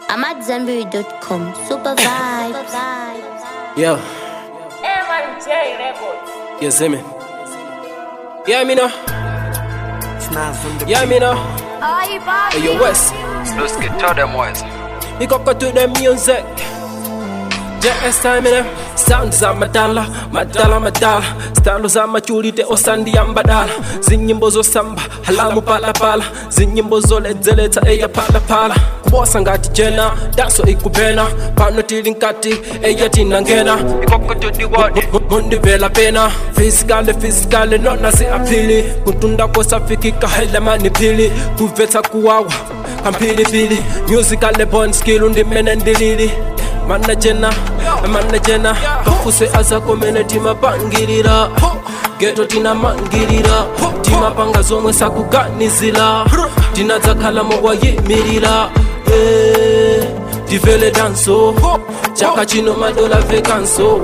I'm at Zenberry.com. Super vibes. Yo. MJ Records. You see me? Yeah, me know. Yeah, me know. Hey, yo, West. Let's get to them boys. We go to the music. JS time in them. Sounds za madala, madala, madala. Stalo za machulite osandi ya mbadala. Zinyimbo zo samba, halamu pala pala. Zinyimbo zo ledzeleta eya pala pala. Kubosa ngati jena, danso ikubena. Pano tilinkati, eya tinangena. Ikoko to the body. Mundi vela pena. Physically, nona si apili. Kutunda kosa fikika hele manipili. Kuveta kuwawa, kampili pili. Musically born skill undi menendilili. Manajena, kafuse aza komene tima pangirira. Geto tina mangirira. Tima panga zomwe sakuganizila. Tina zakala mogwa yimirira. Divele danso. Chaka chino madola vekanso.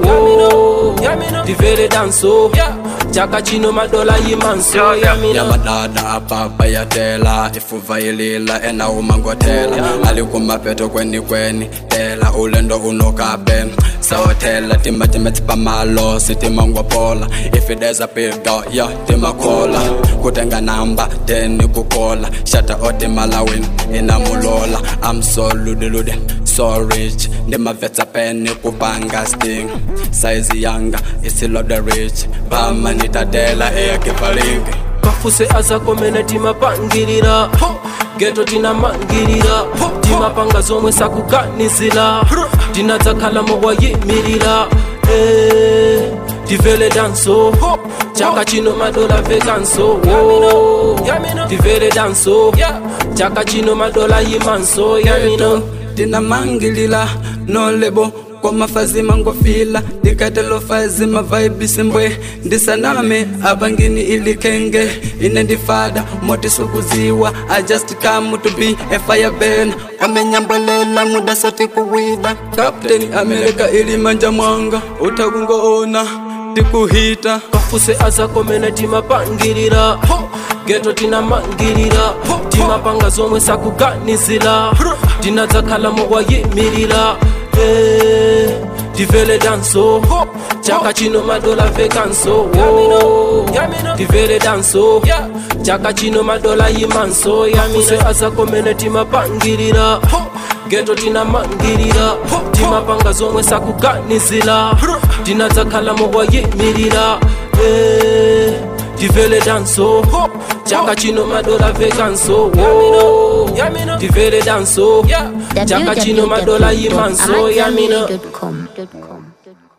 Divele danso. Chaka chino madola yimanso. Yamadada apapa yatela. Ifuva ilila ena umangotela. Alikuma peto kweni tela. Ulendo unokabe Sawatela tima tipa malo. Sitima ngwapola. If there's a big dog, yeah, tima kola. Kutenga namba, teni kukola. Shata oti malawin, ina mulola. I'm so lude, so rich. Nima veta penny kupanga sting. Size younger, isi loda rich. Bama nitadela ea kifalingi. Kafuse aza komene tima pangirira. Geto tina mangirira. Tima panga zomwe sakuganizila. Tina zakala mogwa yimirira. Divele danso. Chaka chino madola vekanso. Divele danso. Chaka chino madola yimanso. Yamino Tina mangilila, no lebo. Kwa mafazi mangofila, dikatelo fazi vibe simbwe. Ndisaname, abangini ilikenge. Inendifada, moti sukuziwa. I just come to be a fire burn. Amenyambalela muda sote kuwida. Captain America ili manja mwanga. Utagungo ona, tikuhita. Kafuse aza komene tima pangirira. Geto tina mangirira. Tima panga zomwe sakuganizila. Tina zakala mogwa yimirira. Divele danso. Chaka chino madola vekanso. Divele danso. Chaka chino madola yimanso. Kafuse aza komene tima pangirira. Geto tina mangirira. Tima panga zomwe sakuganizila. Tina zakala mogwa yimirira. Divele danso. Chaka chino madola vekanso. Divele danso. Chaka chino madola yimanso. Yamina www.amadzambiri.com.